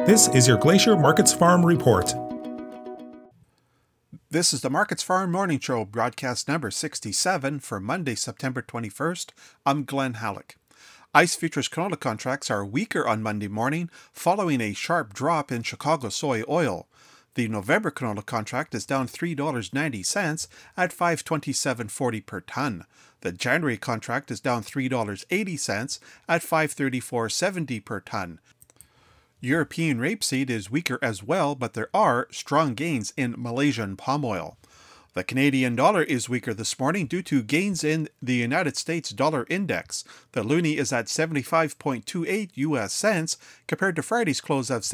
This is your Glacier Markets Farm Report. This is the Markets Farm Morning Show, broadcast number 67 for Monday, September 21st. I'm Glenn Halleck. ICE futures canola contracts are weaker on Monday morning, following a sharp drop in Chicago soy oil. The November canola contract is down $3.90 at $527.40 per ton. The January contract is down $3.80 at $534.70 per ton. European rapeseed is weaker as well, but there are strong gains in Malaysian palm oil. The Canadian dollar is weaker this morning due to gains in the United States dollar index. The loonie is at 75.28 US cents compared to Friday's close of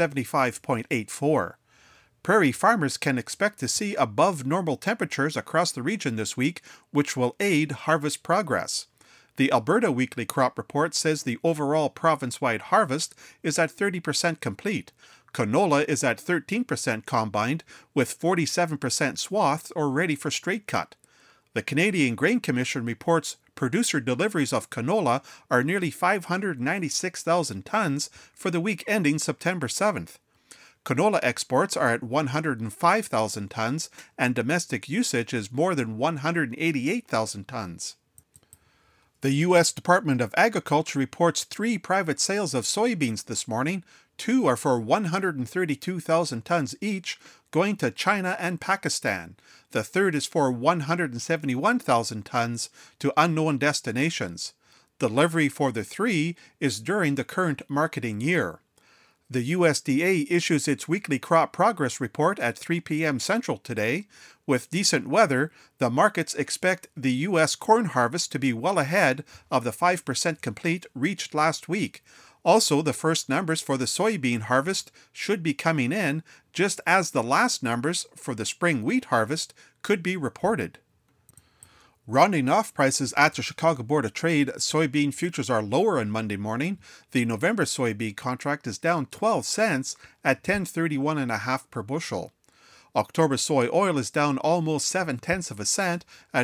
75.84. Prairie farmers can expect to see above normal temperatures across the region this week, which will aid harvest progress. The Alberta Weekly Crop Report says the overall province-wide harvest is at 30% complete. Canola is at 13% combined, with 47% swathed or ready for straight cut. The Canadian Grain Commission reports producer deliveries of canola are nearly 596,000 tons for the week ending September 7th. Canola exports are at 105,000 tons, and domestic usage is more than 188,000 tons. The U.S. Department of Agriculture reports 3 private sales of soybeans this morning. 2 are for 132,000 tons each, going to China and Pakistan. The third is for 171,000 tons to unknown destinations. Delivery for the 3 is during the current marketing year. The USDA issues its weekly crop progress report at 3 p.m. Central today. With decent weather, the markets expect the U.S. corn harvest to be well ahead of the 5% complete reached last week. Also, the first numbers for the soybean harvest should be coming in, just as the last numbers for the spring wheat harvest could be reported. Rounding off prices at the Chicago Board of Trade, soybean futures are lower on Monday morning. The November soybean contract is down 12 cents at $10.31.5 per bushel. October soy oil is down almost 0.7 of a cent at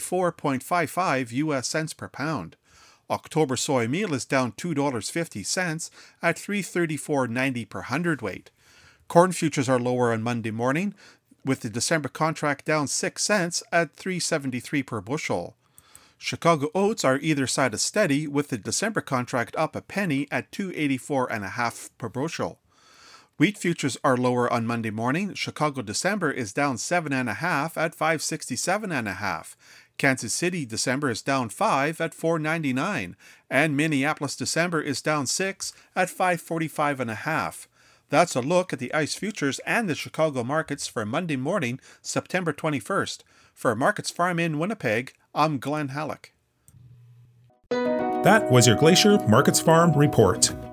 34.55 US cents per pound. October soy meal is down $2.50 at $334.90 per hundredweight. Corn futures are lower on Monday morning, with the December contract down 6 cents at $3.73 per bushel. Chicago oats are either side of steady, with the December contract up a penny at $2.84.5 per bushel. Wheat futures are lower on Monday morning. Chicago December is down 7.5 at $5.67.5. Kansas City December is down 5 at $4.99, and Minneapolis December is down 6 at $5.45.5. That's a look at the ICE futures and the Chicago markets for Monday morning, September 21st. For Markets Farm in Winnipeg, I'm Glenn Halleck. That was your Glacier Markets Farm Report.